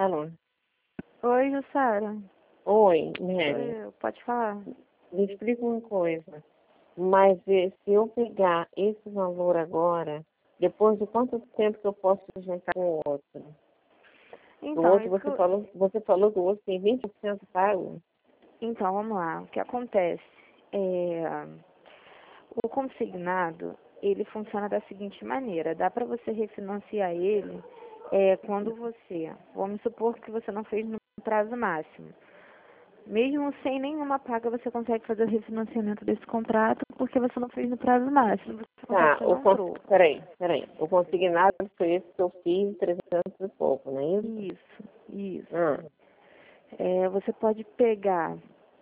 Alô? Oi, Jussara. Oi, Mary. Oi, pode falar? Me explica uma coisa. Mas se eu pegar esse valor agora, depois de quanto tempo que eu posso juntar com o outro? O Então, outro, você falou que o outro tem 20% pago? então, vamos lá. O que acontece? É, o consignado, ele funciona da seguinte maneira. Dá para você refinanciar ele quando você... Vamos supor que você não fez no prazo máximo. Mesmo sem nenhuma paga, você consegue fazer o refinanciamento desse contrato porque você não fez no prazo máximo. Você consegue Tá, fazer um troco. peraí. O consignado foi esse que eu fiz, 300 e pouco, não é isso? Isso. Ah, Você pode pegar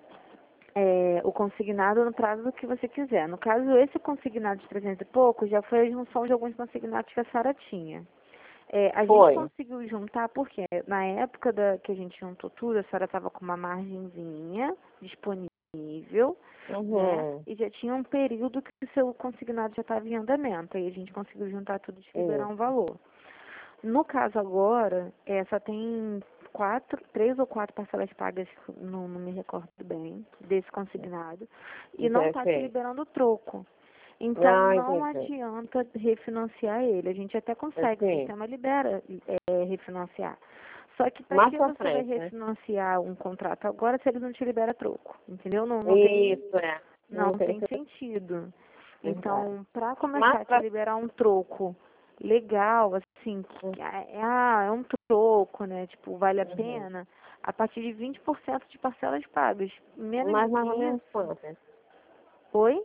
o consignado no prazo que você quiser. No caso, esse consignado de 300 e pouco já foi a junção de alguns consignados que a Sara tinha. A gente foi. conseguiu juntar porque na época que a gente juntou tudo, a Sara estava com uma margenzinha disponível, né? Uhum. E já tinha um período que o seu consignado já estava em andamento. Aí a gente conseguiu juntar tudo e te liberar um valor. No caso agora, só tem três ou quatro parcelas pagas, não me recordo bem, desse consignado, e não está te Perfeito. liberando o troco. Então Ah, não entendi. adianta refinanciar ele. A gente até consegue, o Assim, sistema libera refinanciar. Só que para mais que pra você vai frente, né? refinanciar um contrato agora se ele não te libera troco? Entendeu? Não tem, Isso, é. não Não tem tem sentido. verdade. Então, para começar Mais a te pra liberar um troco legal, assim, é um troco, né? Tipo, vale a Uhum. pena, a partir de 20% de parcelas pagas. Menos do Mas que mais ou menos isso. quantas? Oi?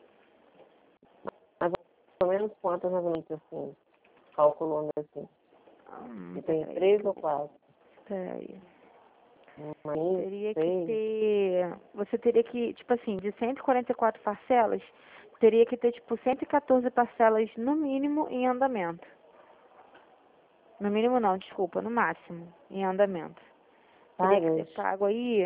Mais ou menos quantas, mais ou menos assim, calculando assim. E tem Peraí, três ou quatro? peraí. Mais Teria que seis? ter. Você teria que, tipo assim, de 144 parcelas, teria que ter, tipo, 114 parcelas no mínimo em andamento. No mínimo não, desculpa, no máximo, em andamento. Teria que ter Pagas? pago aí.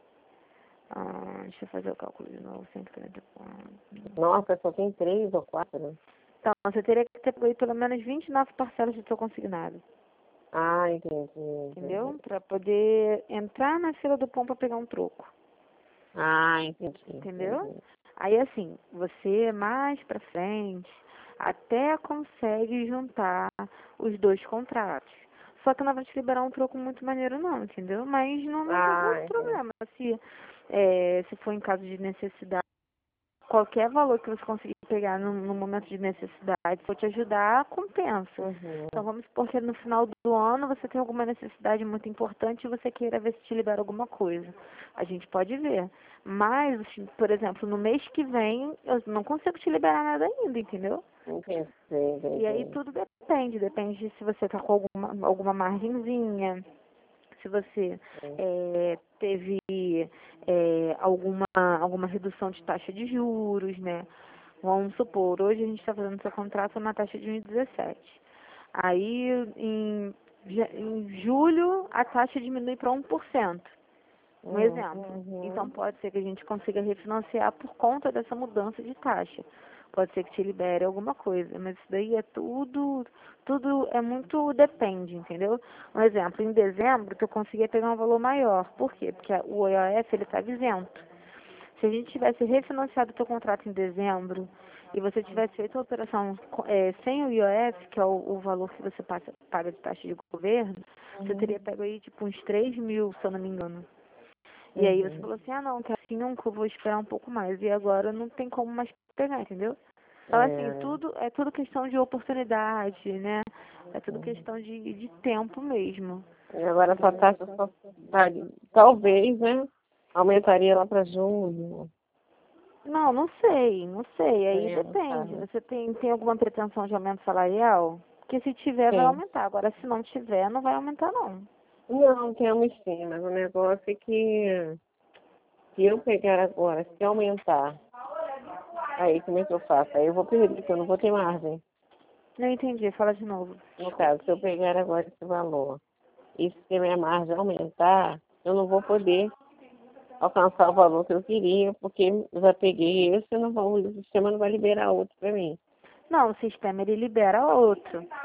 Deixa eu fazer o cálculo de novo, 144. Nossa, só tem três ou quatro? Então, você teria que ter pago aí pelo menos 29 parcelas do seu consignado. Ah, entendi, entendi. Entendeu? Para poder entrar na fila do pão para pegar um troco. Ah, entendi, Entendeu? entendi. Aí, assim, você mais pra frente até consegue juntar os dois contratos. Só que não vai te liberar um troco muito maneiro, não, entendeu? Mas não tem Ah, muito entendi. problema. Se for em caso de necessidade, qualquer valor que você conseguir pegar no momento de necessidade, for te ajudar, compensa. Uhum. Então, vamos supor que no final do ano você tem alguma necessidade muito importante e você queira ver se te libera alguma coisa. A gente pode ver. Mas, por exemplo, no mês que vem, eu não consigo te liberar nada ainda, entendeu? Entendi, E aí entendi. tudo depende de se você tá com alguma margenzinha, se você teve alguma redução de taxa de juros, né? Vamos supor, hoje a gente está fazendo seu contrato na taxa de 1,17. Aí, em julho, a taxa diminui para 1%. Um exemplo. Então, Uhum. pode ser que a gente consiga refinanciar por conta dessa mudança de taxa. Pode ser que te libere alguma coisa, mas isso daí é tudo é muito depende, entendeu? Um exemplo, em dezembro, que eu conseguia pegar um valor maior. Por quê? Porque o IOF, ele está isento. Se a gente tivesse refinanciado o teu contrato em dezembro e você tivesse feito a operação sem o IOF, que é o valor que você paga de taxa de governo, você teria Uhum. pego aí tipo uns 3 mil, se eu não me engano. E aí você Uhum. falou assim, não, que assim nunca, eu vou esperar um pouco mais. E agora não tem como mais pegar, entendeu? Então, assim, É. tudo questão de oportunidade, né? É tudo Uhum. questão de tempo mesmo. E agora essa taxa só talvez, né? Aumentaria lá para junho. Não sei. Aí É, não depende. sabe. Você tem alguma pretensão de aumento salarial? Porque se tiver, vai Sim. aumentar. Agora, se não tiver, não vai aumentar, não. Não, temos sim, mas o negócio é que se eu pegar agora, se aumentar, aí como é que eu faço? Aí eu vou perder, porque eu não vou ter margem. Não entendi. Fala de novo. No Desculpa. caso, se eu pegar agora esse valor e se a minha margem aumentar, eu não vou poder alcançar o valor que eu queria, porque eu já peguei esse, o sistema não vai liberar outro para mim. Não, o sistema, ele libera outro.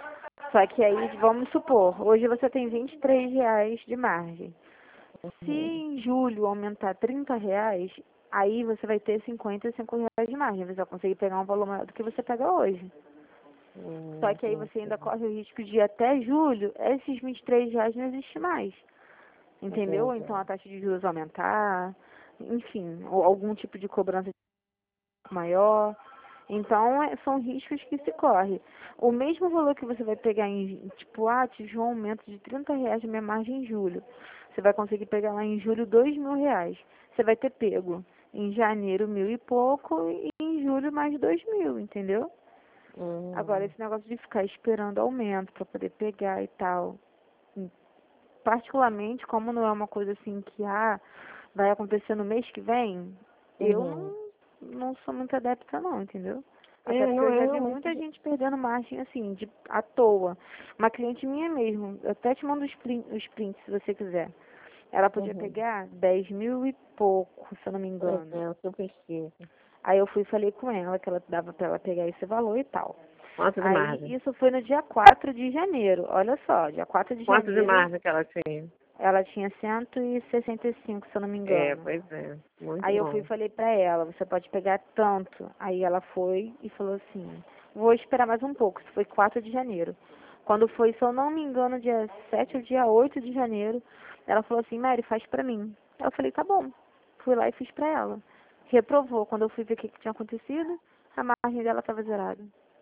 Só que aí, vamos supor, hoje você tem R$ 23 de margem. Se em julho aumentar R$ 30, aí você vai ter R$ 55 de margem. Você vai conseguir pegar um valor maior do que você pega hoje. Só que aí você ainda corre o risco de até julho, esses R$ 23 não existem mais. Entendeu? Ou então a taxa de juros aumentar, enfim, ou algum tipo de cobrança maior. Então, são riscos que se corre. O mesmo valor que você vai pegar em, tipo, tive um aumento de R$ 30 na minha margem em julho. Você vai conseguir pegar lá em julho R$ 2.000. Você vai ter pego em janeiro 1.000 e pouco e em julho mais 2.000, entendeu? Agora, esse negócio de ficar esperando aumento para poder pegar e tal, particularmente, como não é uma coisa assim que vai acontecer no mês que vem, eu não sou muito adepta não, entendeu? Até porque eu já vi muita gente perdendo margem assim, à toa. Uma cliente minha mesmo, eu até te mando os prints se você quiser. Ela podia pegar 10.000 e pouco, se eu não me engano. Eu preciso. Aí eu fui e falei com ela que ela dava para ela pegar esse valor e tal. Quanto de margem? Isso foi no dia 4 de janeiro. Olha só, dia 4 de Quanto janeiro. de margem que ela tinha? Ela tinha 165, se eu não me engano. Pois é. Muito Aí eu bom. fui e falei pra ela, você pode pegar tanto. Aí ela foi e falou assim, vou esperar mais um pouco. Isso foi 4 de janeiro. Quando foi, se eu não me engano, dia 7 ou dia 8 de janeiro, ela falou assim, Mary, faz pra mim. Aí eu falei, tá bom. Fui lá e fiz pra ela. Reprovou. Quando eu fui ver o que tinha acontecido, a margem dela estava zerada.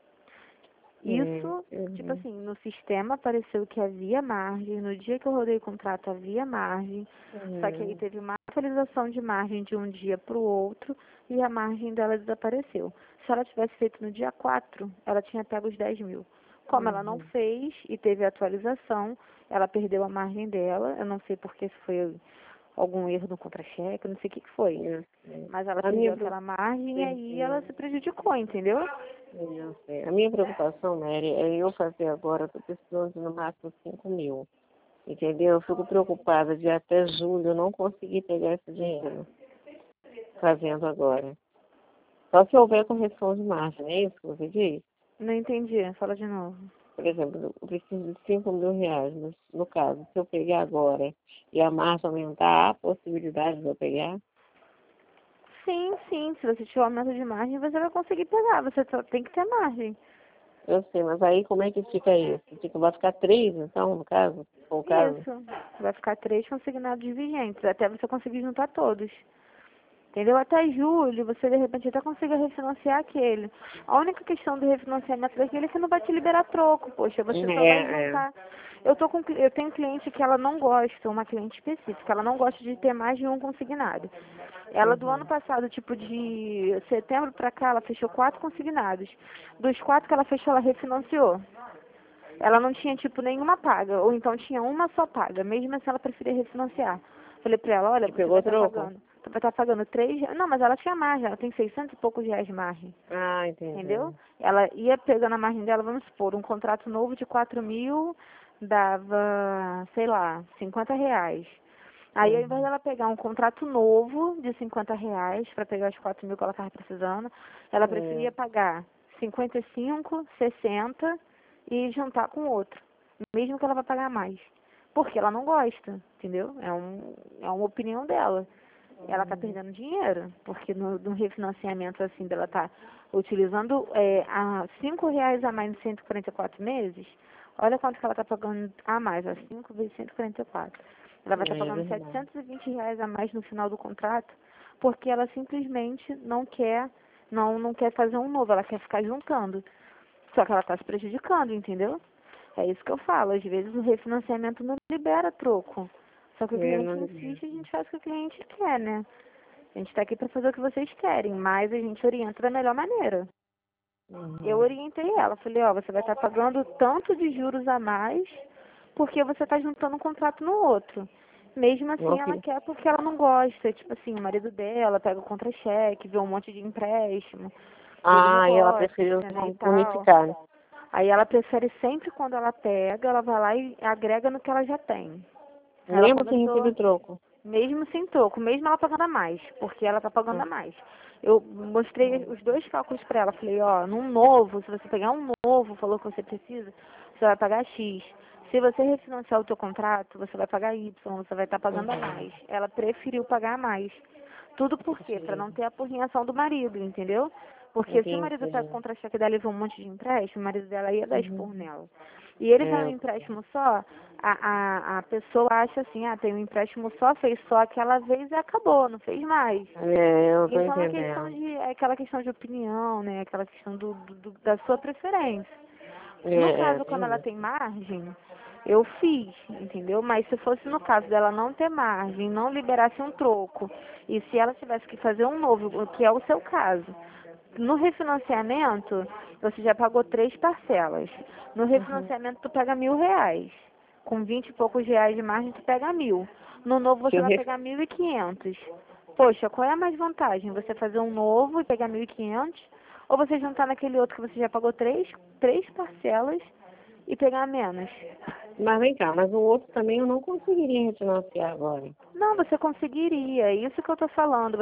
Isso, tipo assim, no sistema apareceu que havia margem, no dia que eu rodei o contrato havia margem, só que aí teve uma atualização de margem de um dia para o outro e a margem dela desapareceu. Se ela tivesse feito no dia 4, ela tinha pego os 10.000. Como ela não fez e teve atualização, ela perdeu a margem dela, eu não sei porque se foi algum erro no contra-cheque, não sei o que foi. Mas ela perdeu aquela margem e aí ela se prejudicou, entendeu? Eu sei. A minha preocupação, Mary, é eu fazer agora, estou precisando de no máximo 5.000. Entendeu? Eu fico preocupada de até julho eu não conseguir pegar esse dinheiro fazendo agora. Só se houver correção de margem, é isso que você diz? Não entendi, fala de novo. Por exemplo, eu preciso de 5.000 reais. No caso, se eu pegar agora e a margem aumentar, há a possibilidade de eu pegar? Sim, sim. Se você tiver aumento de margem, você vai conseguir pegar. Você só tem que ter margem. Eu sei, mas aí como é que fica isso? Vai ficar 3, então, no caso? Ou caso? Isso. Vai ficar 3 consignados vigentes, até você conseguir juntar todos. Entendeu? Até julho, você de repente até consiga refinanciar aquele. A única questão do refinanciamento daquele é que não vai te liberar troco, poxa, você só vai juntar. Eu tenho cliente que ela não gosta, uma cliente específica, ela não gosta de ter mais de um consignado. Ela do ano passado, tipo de setembro pra cá, ela fechou 4 consignados. Dos 4 que ela fechou, ela refinanciou. Ela não tinha, tipo, nenhuma paga, ou então tinha uma só paga, mesmo assim ela preferia refinanciar. Falei pra ela, olha, você vai estar pagando 3. Não, mas ela tinha margem, ela tem 600 e poucos reais de margem. Ah, entendi. Entendeu? Ela ia pegando a margem dela, vamos supor, um contrato novo de 4.000 dava, sei lá, 50 reais. Aí, ao invés dela pegar um contrato novo de 50 reais para pegar os 4.000 que ela estava precisando, ela preferia pagar 55, 60 e juntar com outro, mesmo que ela vá pagar mais. Porque ela não gosta, entendeu? É uma opinião dela. Ela está perdendo dinheiro, porque no refinanciamento assim dela tá utilizando a R$ 5 a mais em 144 meses, olha quanto que ela está pagando a mais, a 5 vezes 144. Ela vai estar pagando R$ 720 a mais no final do contrato, porque ela simplesmente não quer fazer um novo, ela quer ficar juntando. Só que ela está se prejudicando, entendeu? É isso que eu falo. Às vezes o refinanciamento não libera troco. Só que o cliente insiste e a gente faz o que o cliente quer, né? A gente está aqui para fazer o que vocês querem, mas a gente orienta da melhor maneira. Eu orientei ela, falei, ó, você vai estar pagando tanto de juros a mais porque você está juntando um contrato no outro. Mesmo assim, ela quer porque ela não gosta. Tipo assim, o marido dela pega o contra-cheque, vê um monte de empréstimo. Ah, e ela preferiu unificar, né? Aí ela prefere sempre quando ela pega, ela vai lá e agrega no que ela já tem. Mesmo sem receber troco. Mesmo sem troco, mesmo ela pagando a mais, porque ela tá pagando a mais. Eu mostrei os dois cálculos para ela, falei, ó, num novo, se você pegar um novo, falou que você precisa, você vai pagar X. Se você refinanciar o teu contrato, você vai pagar Y, você vai estar pagando a mais. Ela preferiu pagar a mais. Tudo por quê? Para não ter a apurrinhação do marido, entendeu? Porque se o marido pega o contra-cheque dela e vê um monte de empréstimo, o marido dela ia dar expor nela. E ele vai um empréstimo só, a pessoa acha assim, tem um empréstimo só, fez só aquela vez e acabou, não fez mais. Eu tô Então entendendo. é aquela questão de opinião, né? Aquela questão da sua preferência. No caso, como ela tem margem, eu fiz, entendeu? Mas se fosse no caso dela não ter margem, não liberasse um troco, e se ela tivesse que fazer um novo, que é o seu caso, no refinanciamento, você já pagou 3 parcelas. No refinanciamento, tu pega R$ 1.000. Com 20 e poucos reais de margem, tu pega 1.000. No novo, você vai pegar 1.500. Poxa, qual é a mais vantagem? Você fazer um novo e pegar 1.500? Ou você juntar naquele outro que você já pagou três parcelas e pegar menos? Mas vem cá, mas o outro também eu não conseguiria refinanciar agora. Não, você conseguiria. É isso que eu tô falando.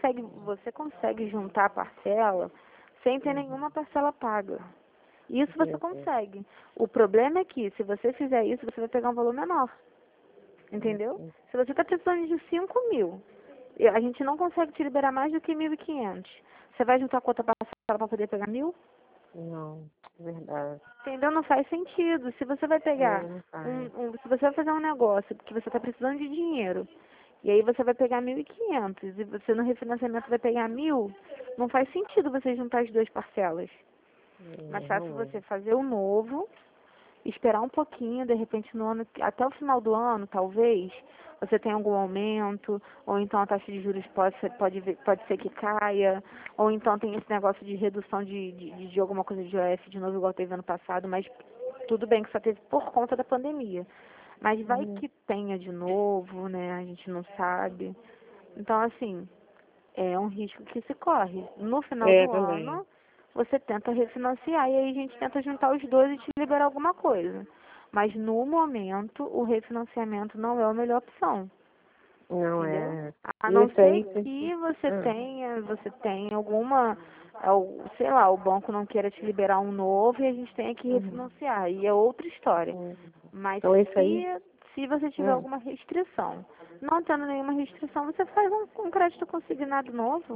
Você consegue juntar a parcela sem ter nenhuma parcela paga. Isso você consegue. O problema é que, se você fizer isso, você vai pegar um valor menor. Entendeu? Se você está precisando de 5.000, a gente não consegue te liberar mais do que 1.500. Você vai juntar a conta parcela para poder pegar 1.000? Não, verdade. Entendeu? Não faz sentido. Se você vai pegar Não faz. se você vai fazer um negócio que você está precisando de dinheiro, e aí você vai pegar 1.500 e você no refinanciamento vai pegar 1.000, não faz sentido você juntar as duas parcelas. Mais fácil você fazer o novo, esperar um pouquinho, de repente no ano, até o final do ano, talvez, você tenha algum aumento, ou então a taxa de juros pode ser que caia, ou então tem esse negócio de redução de alguma coisa de IOF de novo, igual teve ano passado, mas tudo bem que só teve por conta da pandemia. Mas vai que tenha de novo, né? A gente não sabe. Então, assim, é um risco que se corre. No final do Também. ano, você tenta refinanciar e aí a gente tenta juntar os dois e te liberar alguma coisa. Mas no momento, o refinanciamento não é a melhor opção. Não Entendeu? é. A não Isso ser aí. que você tenha alguma, sei lá, o banco não queira te liberar um novo e a gente tenha que refinanciar. E é outra história. Mas Então isso aí. se você tiver alguma restrição, não tendo nenhuma restrição, você faz um crédito consignado novo.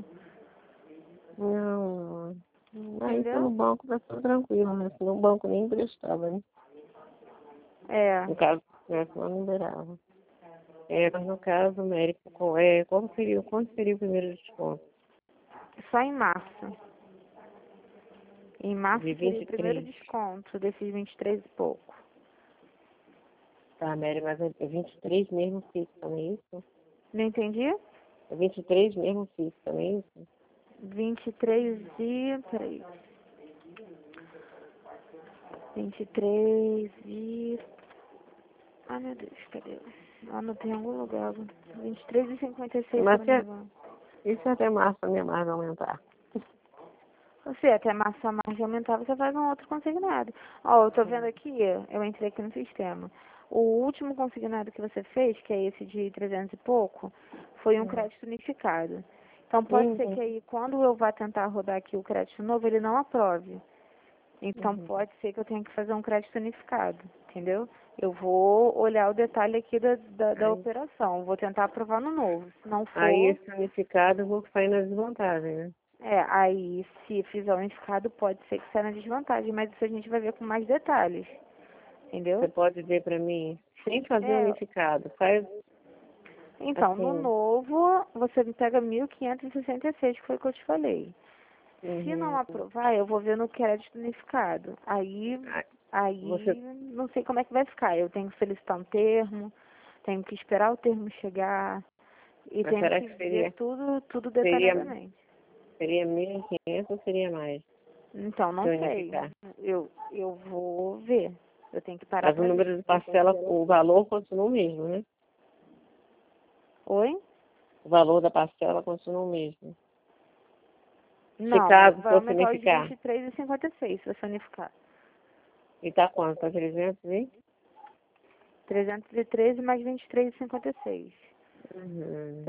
Não. Aí pelo Entendeu? banco tá tudo tranquilo, né? Senão o banco nem emprestava, né? É. No caso, senão não liberava. Mas no caso, médico, quanto seria o primeiro desconto? Só em março. Em março De seria o primeiro 23. desconto desses 23 e pouco. Tá, Mary, mas é 23 mesmo fixo, não é isso? Não entendi? É 23 mesmo fixo, não é isso? 23 e... Peraí. 23 e... Ai, meu Deus, cadê? Anotei em algum lugar. 23 e 56, se eu Mas não me engano. isso até março a minha margem aumentar. Você, até março a margem aumentar, você faz um outro consignado. Ó, eu tô vendo aqui, eu entrei aqui no sistema. O último consignado que você fez, que é esse de 300 e pouco, foi um crédito unificado. Então pode ser que aí, quando eu vá tentar rodar aqui o crédito novo, ele não aprove. Então pode ser que eu tenha que fazer um crédito unificado, entendeu? Eu vou olhar o detalhe aqui da operação, vou tentar aprovar no novo. Se não Aí for, esse unificado eu vou sair na desvantagem, né? aí se fizer unificado pode ser que saia na desvantagem, mas isso a gente vai ver com mais detalhes, Você entendeu? pode dizer para mim, sem fazer É, unificado, faz então, no assim. novo, você me pega 1.566, que foi o que eu te falei. Se não aprovar, eu vou ver no crédito unificado. Aí Você, não sei como é que vai ficar. Eu tenho que solicitar um termo, tenho que esperar o termo chegar e mas tenho será que que ver tudo seria, detalhadamente. seria 1.500 ou seria mais? Então, Se não sei. unificar. Eu vou ver. Eu tenho que parar Mas o para ver. número de parcela, o valor continua o mesmo, né? Oi? O valor da parcela continua o mesmo. Se Não, caso vai fosse aumentar os unificar. 23,56 se você unificar. E tá quanto? Tá 300, hein? 313 mais 23,56. Uhum.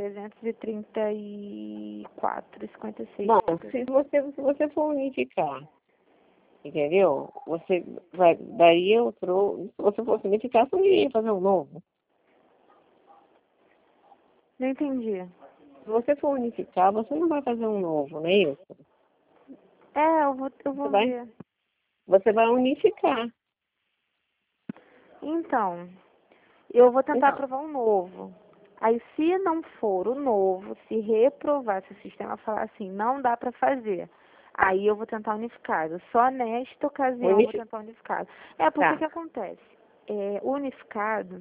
334,56. Bom, se você for unificar, Entendeu? Você vai, daí se você fosse unificar, você não iria fazer um novo. Não entendi. Se você for unificar, você não vai fazer um novo, não é isso? Eu vou Você vai, ver. você vai unificar. Então, eu vou tentar Então, aprovar um novo. Aí, se não for o novo, se reprovar, se o sistema falar assim, não dá para fazer, aí eu vou tentar unificado. Só nesta ocasião eu vou tentar unificado. Porque o tá. que acontece? O unificado,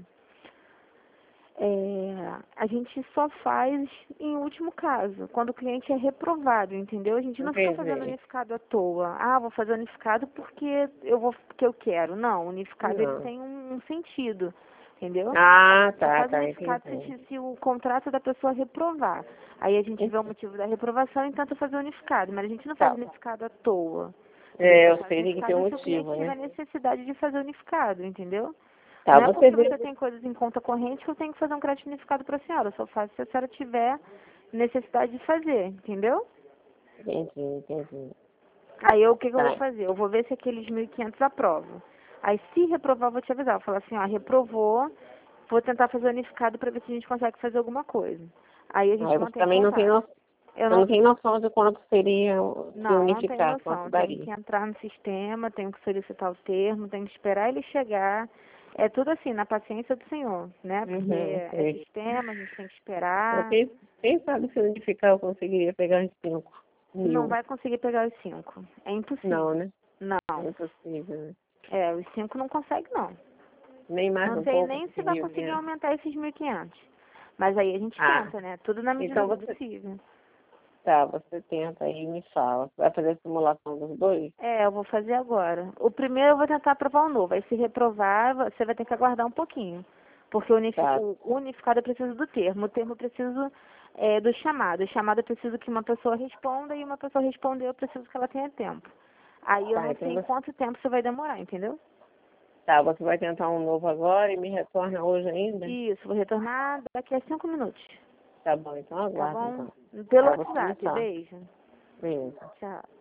a gente só faz em último caso, quando o cliente é reprovado, entendeu? A gente não fica fazendo Entendi. unificado à toa. Ah, vou fazer unificado porque eu quero. Não, o unificado ele Não. tem um sentido, entendeu? Ah, Só tá, faz tá, unificado entendi. se o contrato da pessoa reprovar. Aí a gente vê o motivo da reprovação e tenta fazer unificado, mas a gente não faz Tá. unificado à toa. A gente só Eu faz sei, tem que ter unificado um se o cliente motivo, tiver né? necessidade de fazer unificado, entendeu? Tá, Não é você porque vê. você tem coisas em conta corrente que eu tenho que fazer um crédito unificado para a senhora. Eu só faço se a senhora tiver necessidade de fazer, entendeu? Entendi, entendi. Aí o que eu vou Tá, fazer? Eu vou ver se aqueles 1.500 aprovam. Aí se reprovar, eu vou te avisar. Eu vou falar assim, ó, reprovou, vou tentar fazer unificado para ver se a gente consegue fazer alguma coisa. Aí a gente aí você mantém também não tem contato. noção, Eu você não não, tem noção de quanto seria se não tenho unificar, quanto noção. Tenho daria. que entrar no sistema, tenho que solicitar o termo, tenho que esperar ele chegar. É tudo assim, na paciência do senhor, né? Porque é Sei. sistema, a gente tem que Eu, esperar. quem sabe se unificar eu conseguiria pegar uns 5 Não mil. vai conseguir pegar os 5. É Não, impossível. né? É Não. impossível, né? Os 5 não consegue, não. Nem mais Não um sei pouco nem de se vai conseguir 1.500. aumentar esses 1.500. Mas aí a gente Ah, tenta, né? Tudo na medida então do você, possível. tá, você tenta aí e me fala. Você vai fazer a simulação dos dois? Eu vou fazer agora. O primeiro eu vou tentar aprovar o novo. Aí se reprovar, você vai ter que aguardar um pouquinho. Porque Tá, o unificado eu preciso do termo. O termo eu preciso do chamado. O chamado eu preciso que uma pessoa responda e uma pessoa responder eu preciso que ela tenha tempo. Aí eu tá, não então sei quanto tempo isso vai demorar, entendeu? tá, você vai tentar um novo agora e me retorna hoje ainda? Isso, vou retornar daqui a 5 minutos. Tá bom, então Tá aguardo bom? então. Pelo Tá, você me WhatsApp. fala. Beijo. Beleza. Tchau.